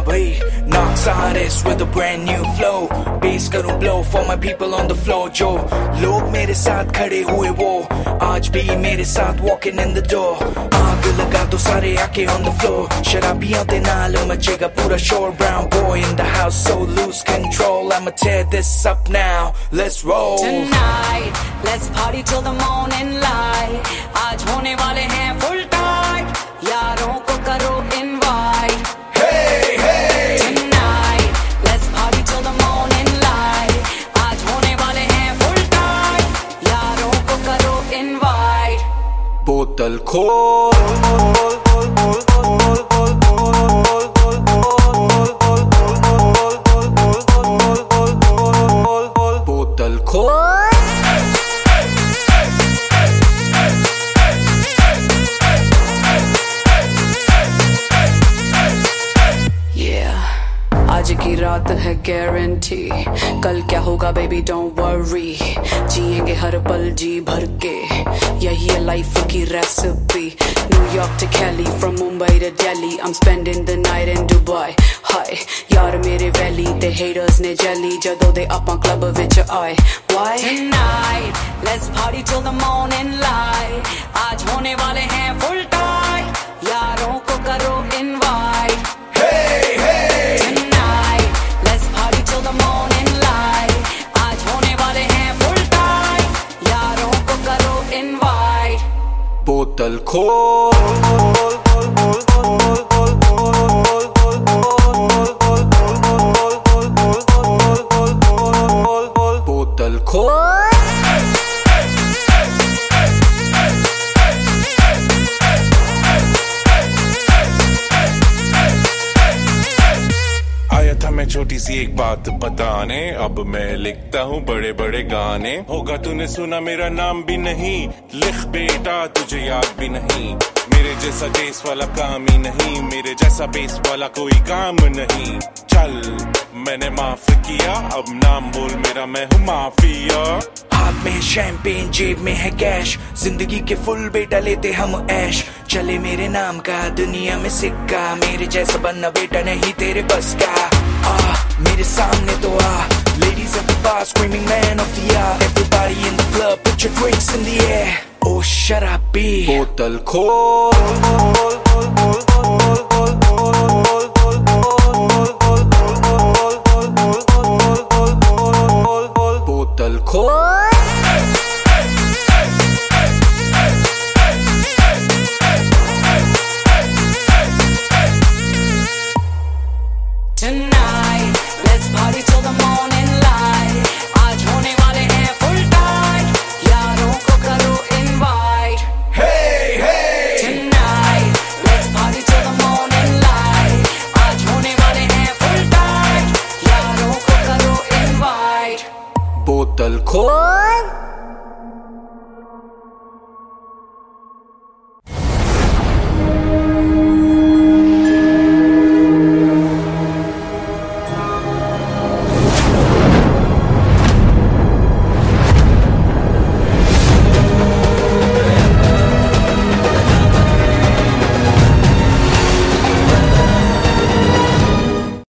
भाई Knocks artist with a brand new flow Bass करूं blow for my people on the floor जो लोग मेरे साथ खड़े हुए वो आज भी मेरे साथ walking in the door आग लगा दो सारे आके on the floor शराबियों दे नाल मचेगा पूरा शोर Brown boy in the house so lose control I'ma tear this up now let's roll Tonight let's party till the morning light आज होने वाले हैं full tight यारों को करो invite Hey hey Tonight let's party till the morning light आज होने वाले हैं full tight यारों को करो invite बोतल खोल बोतल खोल आज की रात है गारंटी कल क्या होगा बेबी डोंट वरी जिएंगे हर पल जी भर के यही है लाइफ की recipe New York to Cali from Mumbai to Delhi I'm spending the night in Dubai हाय यार मेरे वैली ते haters ने जली जदों दे ਆਪਾਂ ਕਲੱਬ ਵਿੱਚ ਆਏ why tonight let's party till the morning light आज होने वाले हैं full tight यारों को करो invite Hey hey Tonight let's party till the morning light आज होने वाले हैं full tight यारों को करो invite बोतल खोल बोतल खोल मैं छोटी सी एक बात बताने अब मैं लिखता हूँ बड़े बड़े गाने होगा तूने सुना मेरा नाम भी नहीं लिख बेटा तुझे याद भी नहीं मेरे जैसा बेस वाला काम ही नहीं मेरे जैसा बेस वाला कोई काम नहीं चल मैंने माफ किया अब नाम बोल मेरा मैं हूँ माफिया हाथ में है शैंपेन जेब में है कैश जिंदगी के फुल बेटा लेते हम ऐश चले मेरे नाम का दुनिया में सिक्का मेरे जैसा बनना बेटा नहीं तेरे बस का मेरे सामने तो आ ladies at the bar screaming man of the hour everybody in the club put your drinks in the air oh shut up बोतल खोल